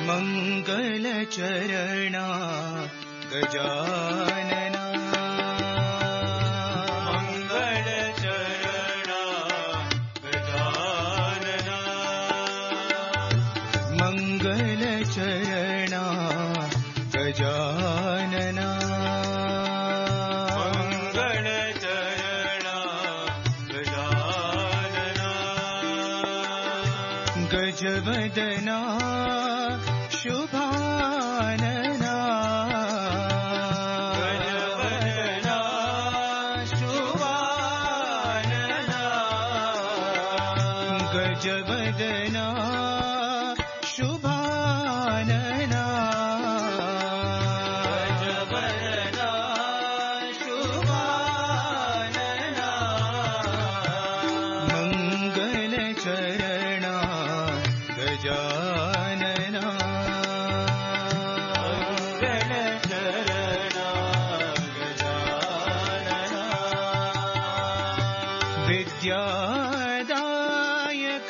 ಮಂಗಲ ಚರಣ ಗಜಾನನ ಮಂಗಳ ಚರಣ ಗಜಾನನ ಮಂಗಲ ಚರಣ ಗಜಾನನ ಮಂಗಳ ಚರಣ ಗಜಾನನ ಗಜವದನ ಶುಭಾನನ ಗಜವದನ ಶುಭಾನನ ಗಜವದನ ಶುಭಾನನ ಗಜವದನ ಶುಭಾನನ ಮಂಗಲ ಚರಣ ಗಜಾನನ विद्यादायक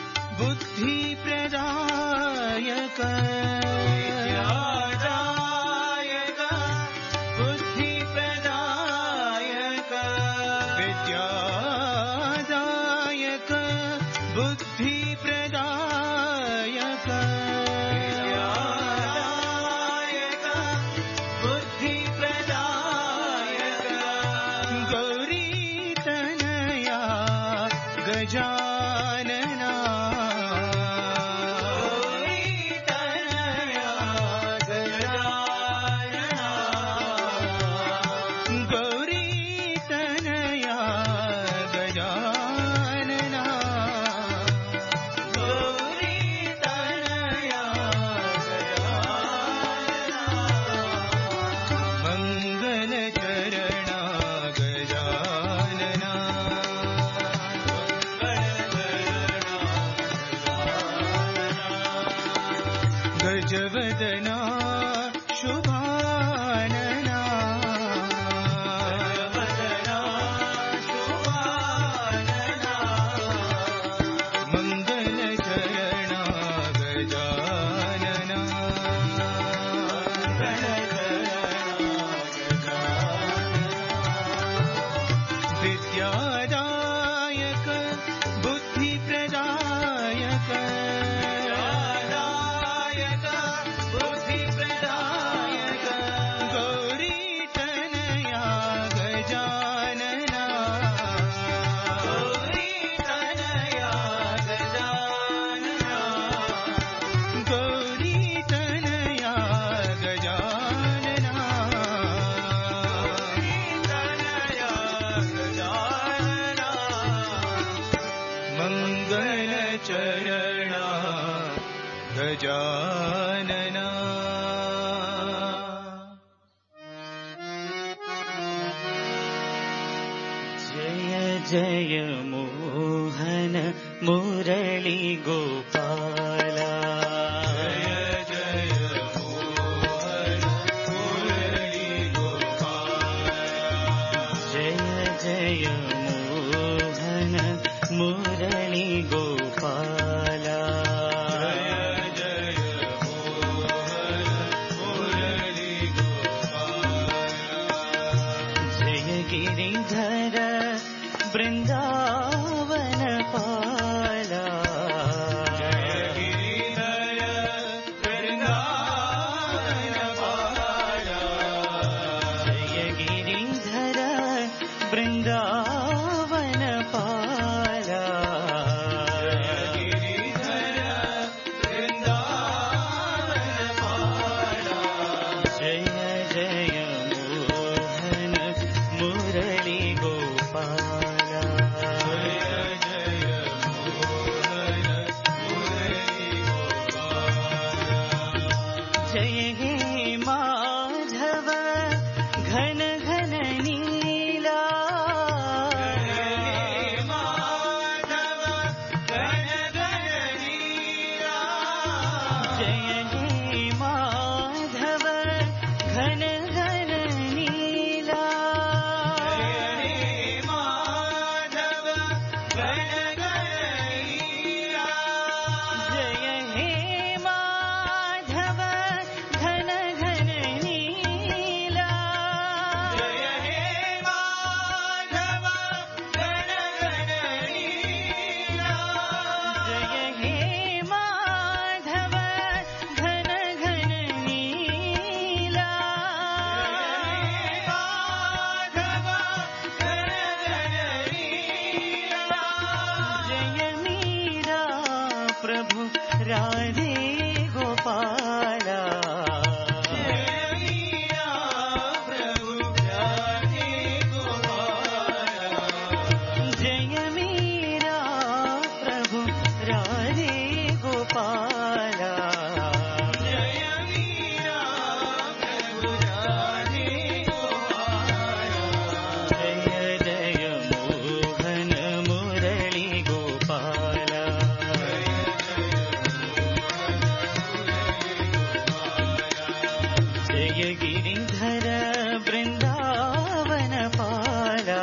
बुद्धिप्रदायक विद्यादायक बुद्धिप्रदायक विद्यादायक बुद्धिप्रदायक विद्यादायक बुद्धिप्रदायक गौरी गजानना गौरी तनया गजानना गौरी तनया गजानना मंगल चरण गजानना गजवदना शुभानना गजवदना शुभानना मंगल चरण गजानना विद्यादायक बुद्धिप्रदायक मंगल चरण गजानना जय जय मोहन मुरली गोपाला जय जय मोहन मुरली गोपाला जय जय मोहन मुरली गोपाला जय जय मोहन मुरली गोपाला जय गिरिधर वृंदावन पाला जय राधे गोपाला जय मीरा प्रभु राधे गोपाला जय मीरा प्रभु राधे गोपाला जय जय मोहन मुरली गोपाला जय गिरिधर वृंदावन पाला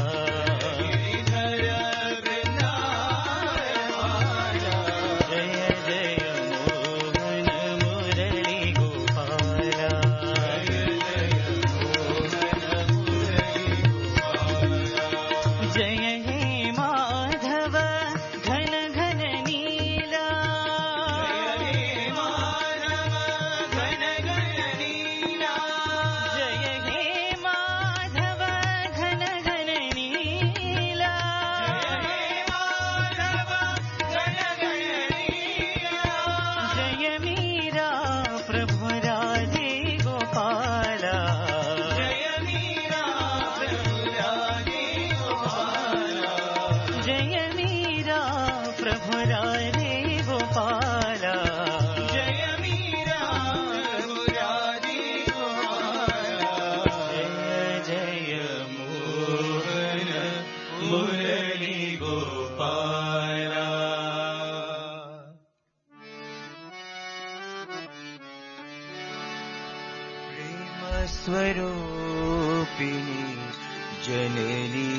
स्वरूपिणी जननी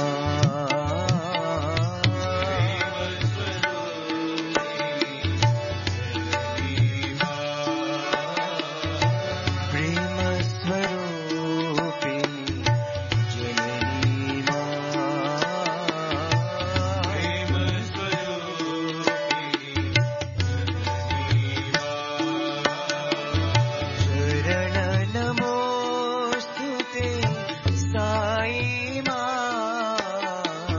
प्रेम स्वरूपिणी जननी चरण नमोस्तुते साई मां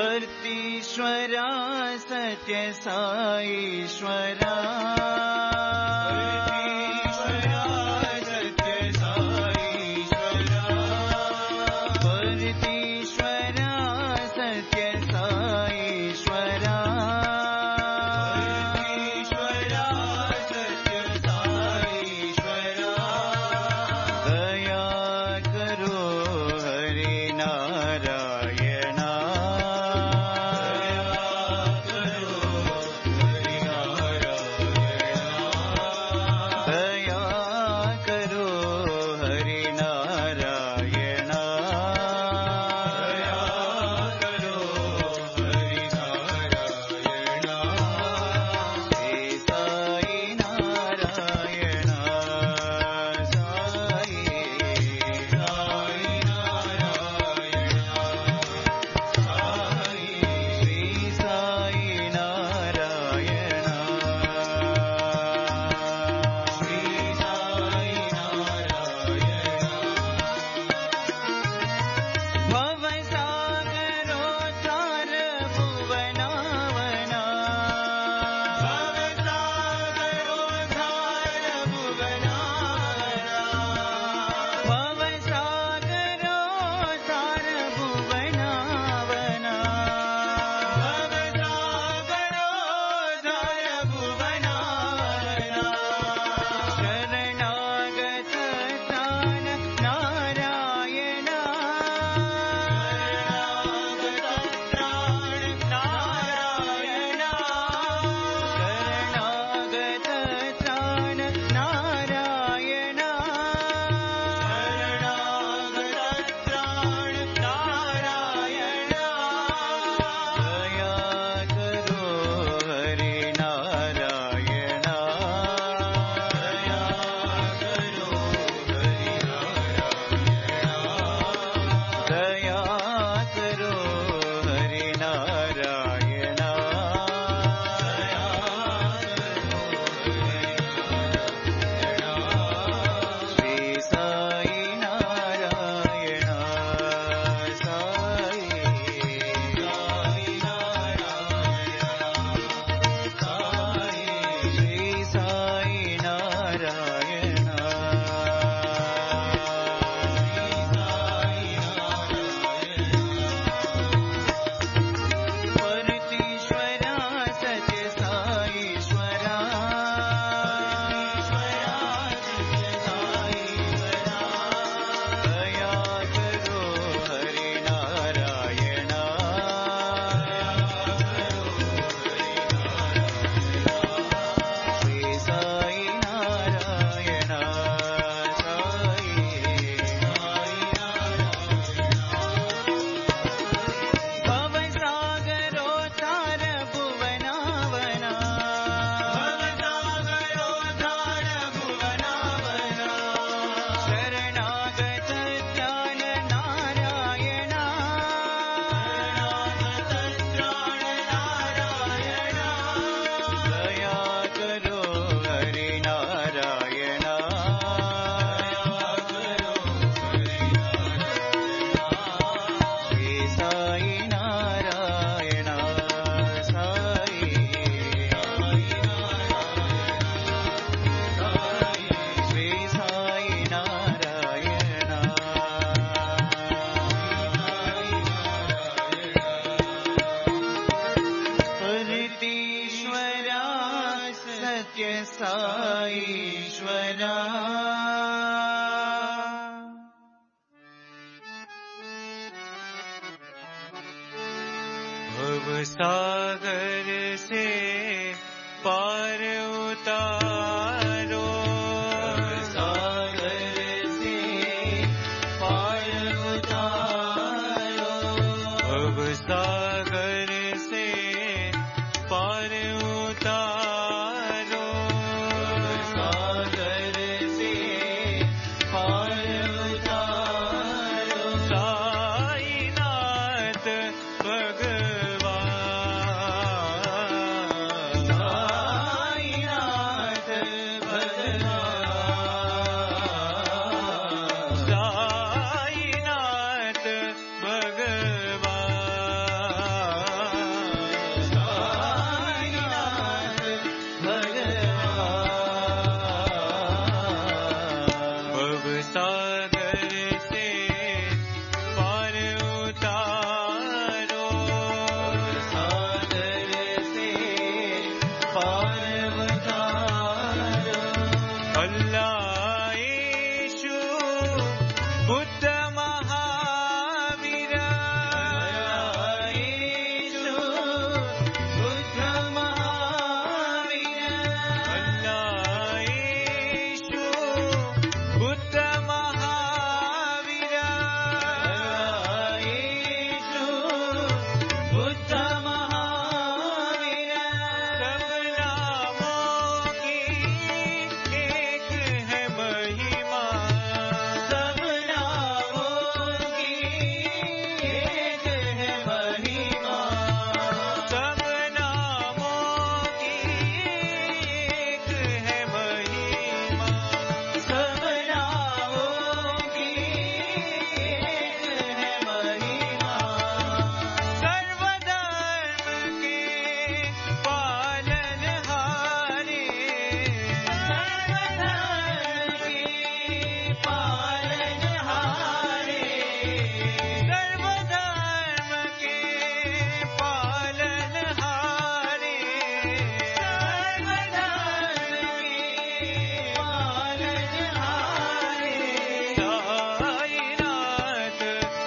वर्तीश्वरा सत्य साईश्वरा साईश्वरा भवसागर से पार उतारो भवसागर से पार उतारो भवसागर से पार उतारो भवसागर से पार उतारो साईनाथ भगवान साईनाथ सागर से पार उतारो, सागर से पार उतारो। अल्लाह यीशु बुद्ध महावीर, यीशु बुद्ध महावीर, अल्लाह यीशु बुद्ध महावीर, यीशु बुद्ध महावीर। सब नामों की एक है महिमा, सब नामों की एक है महिमा, सब नामों की एक है महिमा, सब नामों की एक है महिमा। सर्वधर्म के पालनहारे, सर्वधर्म के पालनहारे, सर्वधर्म के पालनहारे, सर्वधर्म के पालनहारे। साईनाथ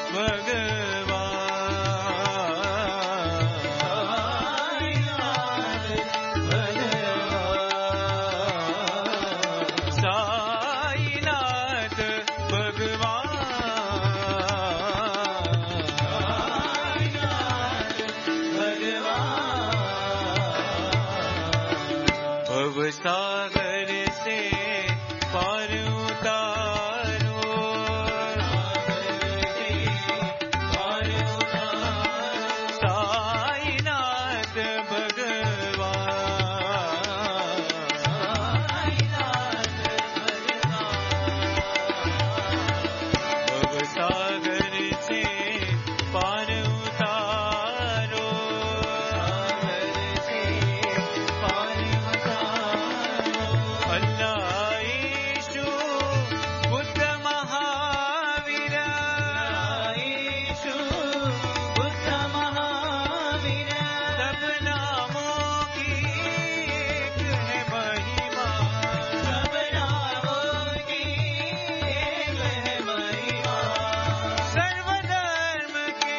भगवान, साईनाथ भगवान, साईनाथ भगवान। भवसागर से पार उतारो, सागर से पार उतारो। साईनाथ भगवान, साईनाथ भगवान। भवसागर से पार उतारो, सागर से पार उतारो। अल्लाह यीशु बुद्ध महावीर, यीशु बुद्ध महावीर। सब नामों की एक है महिमा, सब नामों की एक है महिमा। सर्वधर्म के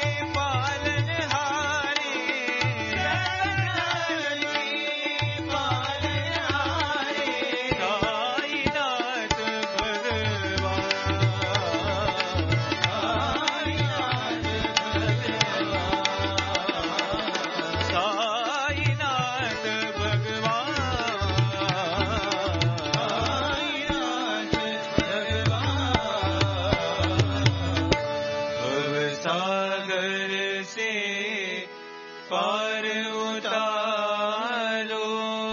पालनहारे, सर्वधर्म के पालनहारे। साईनाथ भगवान, साईनाथ भगवान, साईनाथ भगवान, साईनाथ भगवान। भवसागर से पार उतारो।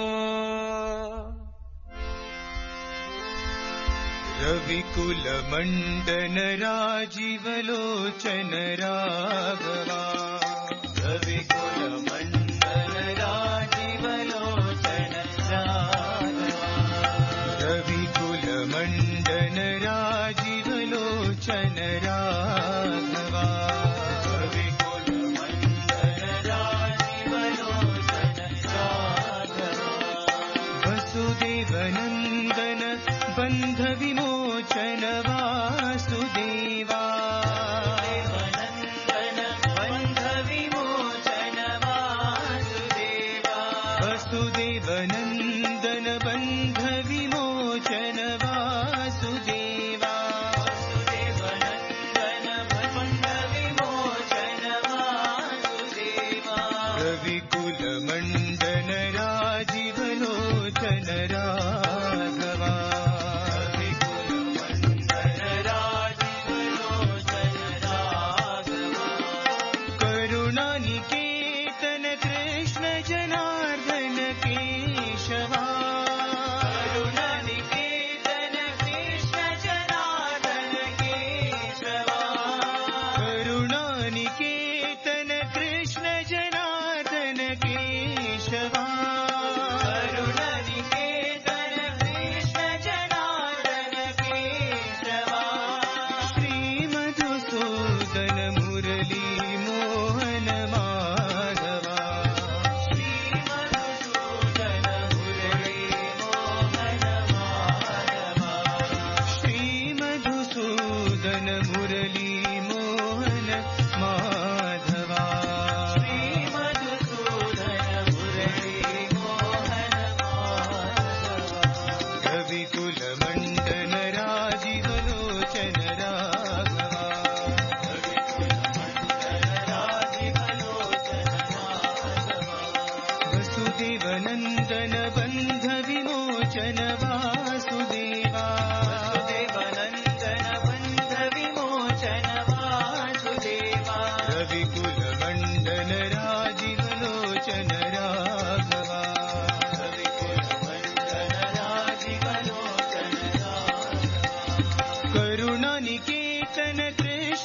रविकुल मंडन राजीवलोचन राघवा, रविकुल मंडन राजीवलोचन राघवा, रविकुल मंडन राजीवलोचन राघवा, रविकुल मंडन राजीवलोचन राघवा। वसुदेव नंदन बंध विमोचन वासुदेवा, नंदन बंध विमोचन वासुदेवा, वसुदेव नंदन बंध विमोचन वासुदेवा, वसुदेव नंदन बंध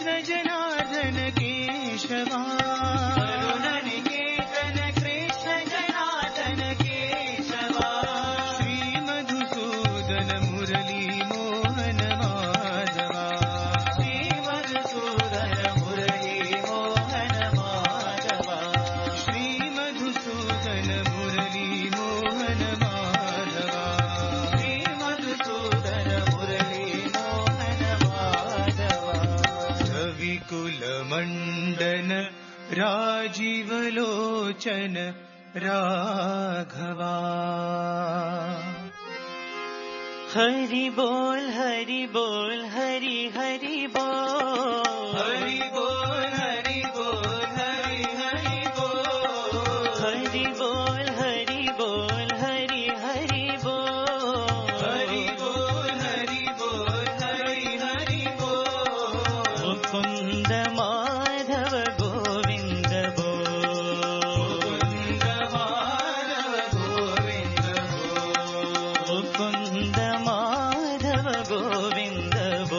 कृष्ण जनार्दन केशवा करुणनिकेतन कृष्ण जनार्दन केशवा श्री मधुसूदन मुरली मोहन माधवा श्री मधुसूदन मुरली मोहन माधवा श्री मधुसूदन मुरली मोहन माधवा श्री मधुसूदन मुरली मोहन माधवा रविकुल मंडन राजीवलोचन राघवा हरि बोल हरि बोल हरि हरि बोल हरि बोल हरि बोल हरि हरि बोल हरि बोल हरि बोल हरि हरि बोल हरि बोल हरि बोल हरि हरि बोल मुकुंद माधव गोविंद बोल मुकुंद माधव गोविंद बोल मुकुंद माधव गोविंद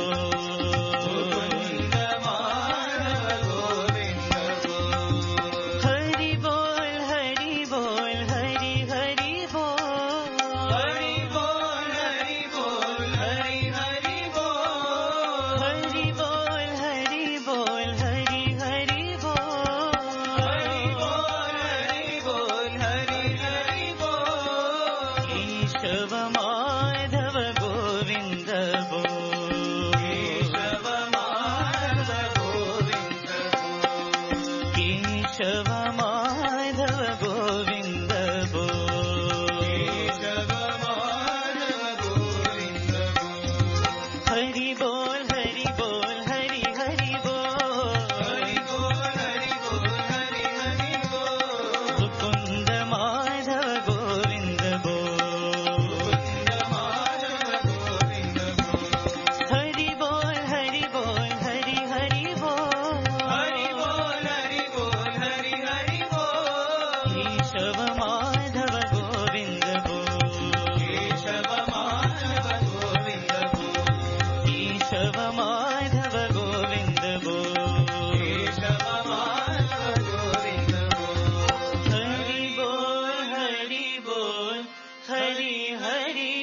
बोल मुकुंद माधव गोविंद बोल हरि बोल हरि बोल हरि हरि बोल हरि बोल हरि बोल हरि हरि बोल हरि बोल हरि बोल हरि हरि बोल हरि बोल हरि बोल हरि हरि बोल केशव माधव गोविंद बोल केशव माधव गोविंद बोल केशव माधव गोविंद बोल केशव माधव गोविंद बोल हरि बोल हरि बोल हरि हरि बोल हरि बोल हरि बोल हरि हरि बोल मुकुंद माधव गोविंद बोल मुकुंद माधव गोविंद बोल हरि बोल हरि बोल हरि हरि बोल हरि बोल हरि बोल हरि हरि बोल केशव माधव गोविंद बोल केशव माधव गोविंद बोल केशव माधव गोविंद बोल केशव माधव गोविंद बोल हरि बोल हरि बोल हरि हरि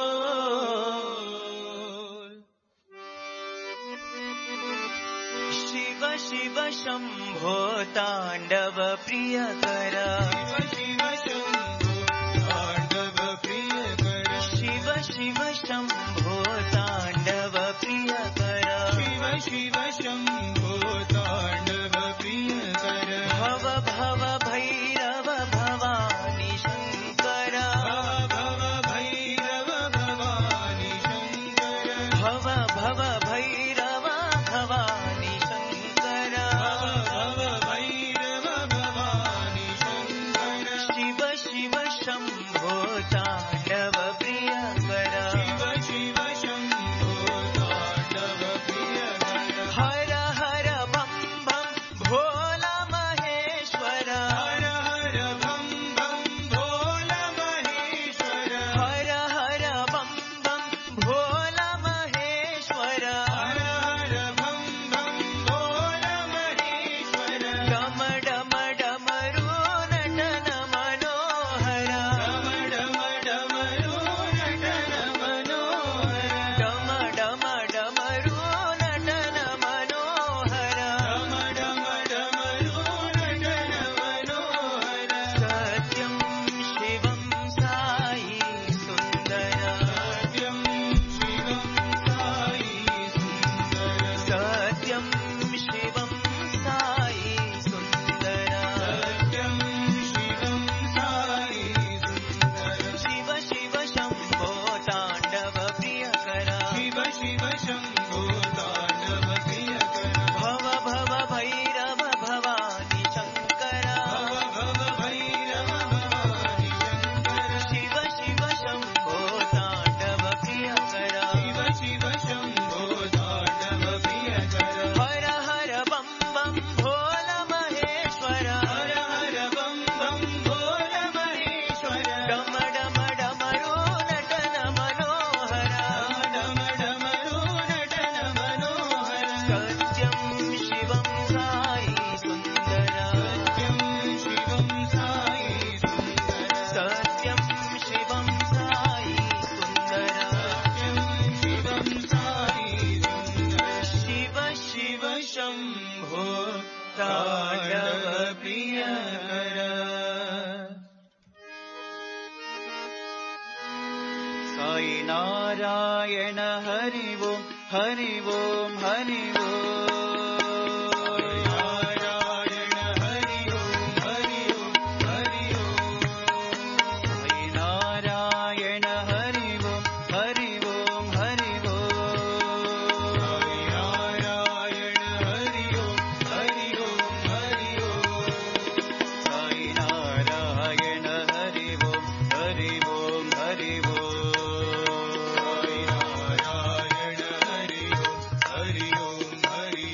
बोल शिव शिव शंभो तांडव प्रियकर शिव शंभो तांडव प्रियकर शिव शिव शंभो तांडव प्रियकर शिव शिव शंभो तांडव प्रियकर भव भव भैरव भवानी शंकर भव भैरव भवानी शंकर भव भव भैरव भवानी शंकर भव भैरव भवानी शंकर शिव शिव शंभो तांडव प्रियकर शिव शिव शंभो तांडव प्रियकर हर हर बम बम भोला महेश्वर हर हर बम बम भोला महेश्वर हर हर बम बम भोला महेश्वर ताण्डव प्रियकर साई नारायण हरि ओम हरि ओम हरि ओम हरि ओम हरि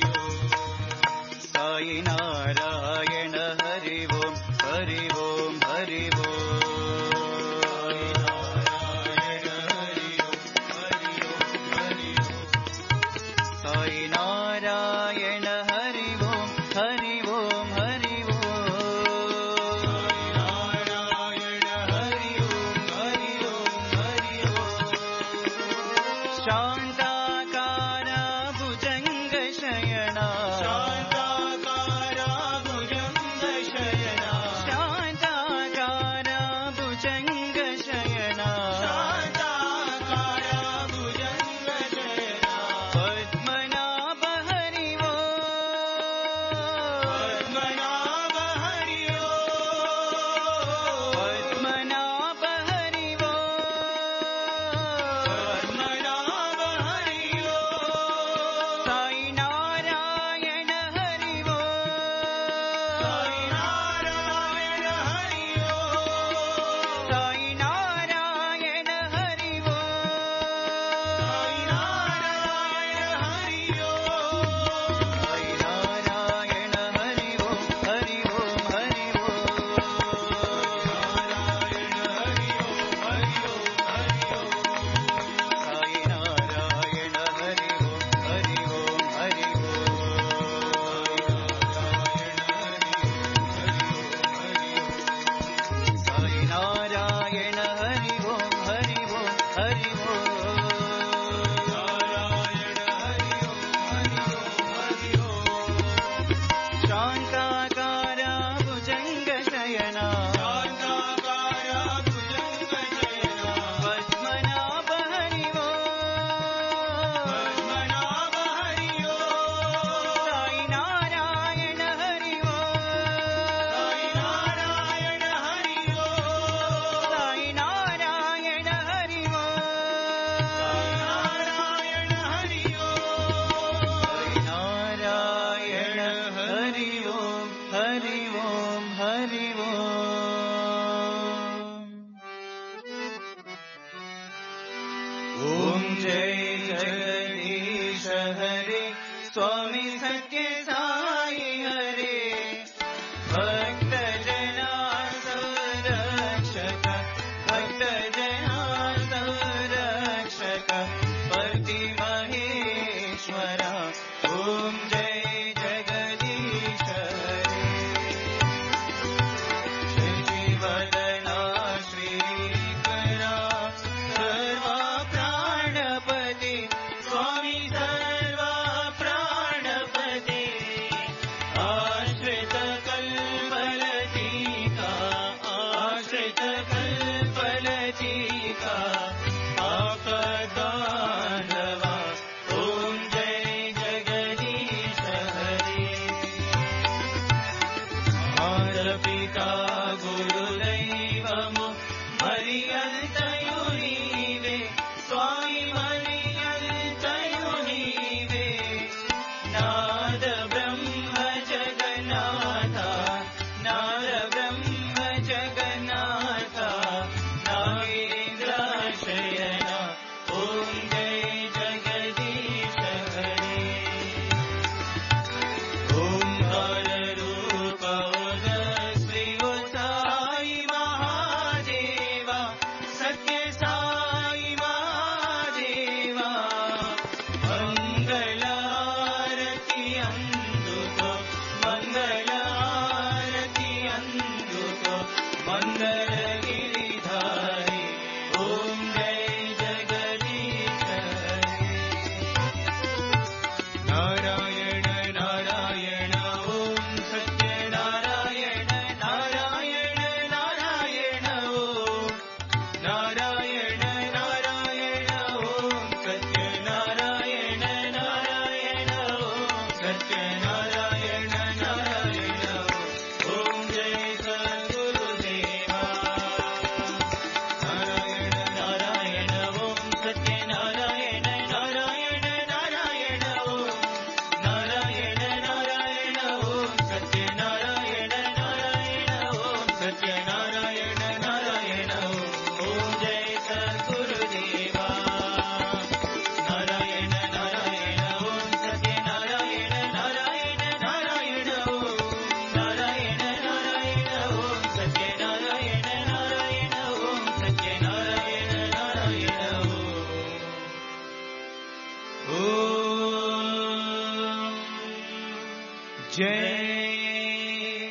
जय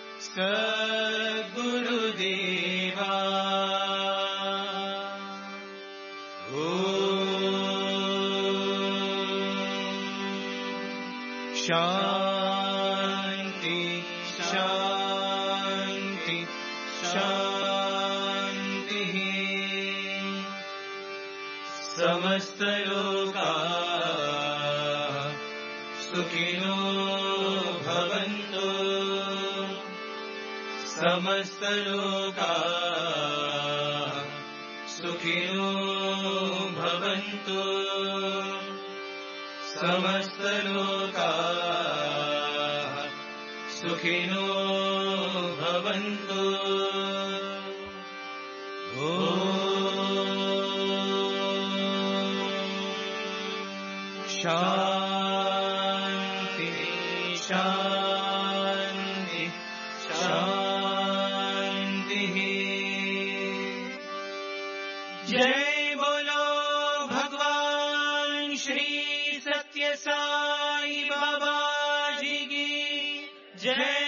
सद्गुरुदेवा शांति शांति शांति समस्त लोका सुखिनो भवन्तु समस्त लोका सुखिनो भवन्तु समस्त लोका सुखिनो भवन्तु शांति शांति शांति जय बोलो भगवान श्री सत्य साई बाबा जी की जय।